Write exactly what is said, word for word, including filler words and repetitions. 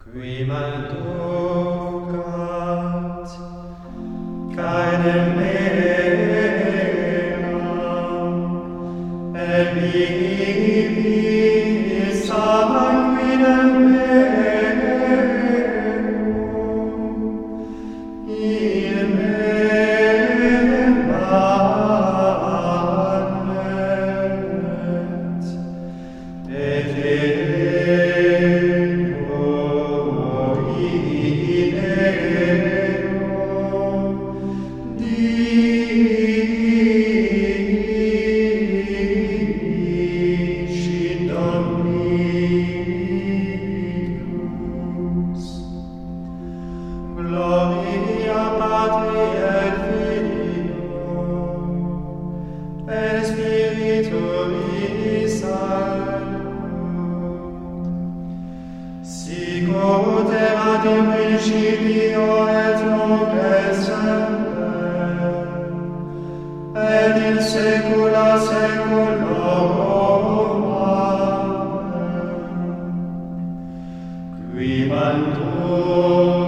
Qui malducat, caedem meam, et vivis sanguinem meum, in me manet, et Gloria Patri et Filio et Spiritui Sancto, sic ut erat in principio et nunc et semper, et in saecula saeculorum. Amen. Qui manducat